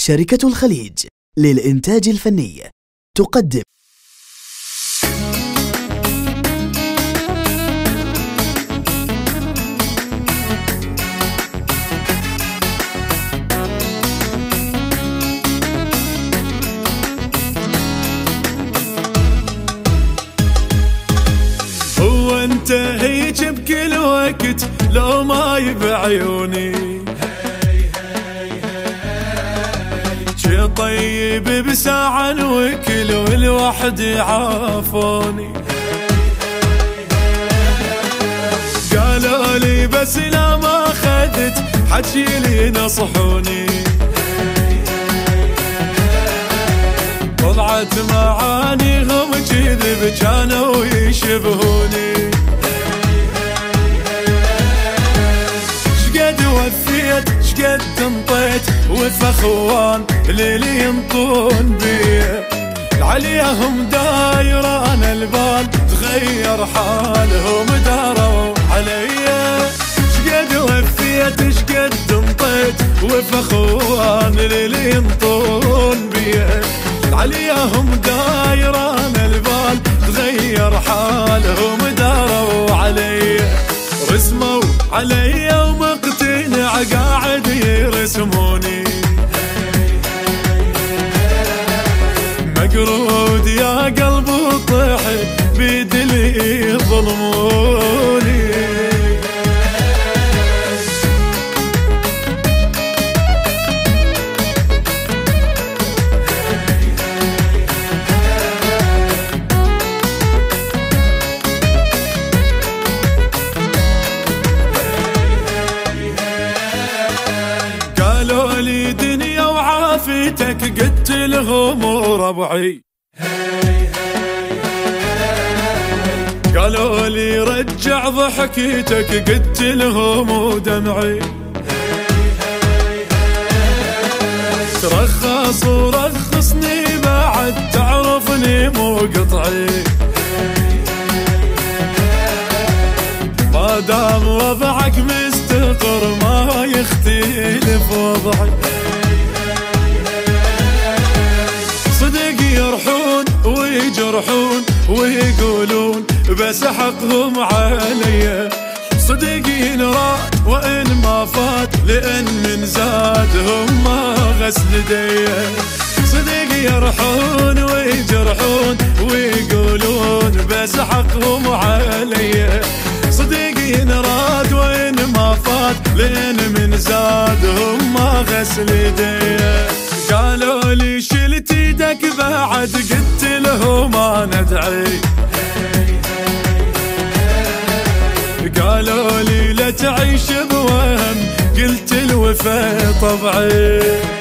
شركة الخليج للإنتاج الفني تقدم هو انت هيك بكل وقت لو ما بعيوني شي طيب بساعة وكل والوحد عافوني قالوا لي بس لا ما خذت حكي لي نصحوني طلعت معانيهم كذب كانوا يشبهوني شقد وفيت شقد انطيت وفخوان ليلي ينطون بيه عليهم دايرة انا البال تغير حالهم داروا عليا شقد وفيت شقد انطيت وفخوان ليلي ينطون بيه عليهم دايرة انا البال تغير حالهم داروا علي رسموا علي ومقتنع قاعد يرسموني مقرود يا قلب طيحي بيدلي ظلموني لي دنيا وعافيتك قلت لهم ربعي قالوا لي رجع ضحكيتك قلت لهم دمعي ترخص ورخصني بعد تعرفني مو قطعي ما دام وضعك مستقر ما يختلف وضعي صدق يرحون ويجرحون ويقولون بس حقهم علي صدق ينراد وإن ما فات لأن من زادهم ما غسل دي صدق يرحون ويجرحون ويقولون بس حقهم علي صدق ينراد وإن ما فات لأن من زادهم ما غسل يديه قالوا لي شلت يدك بعد قلت لهم انا ادعي قالوا لي لا تعيش بوهم قلت الوفا طبعي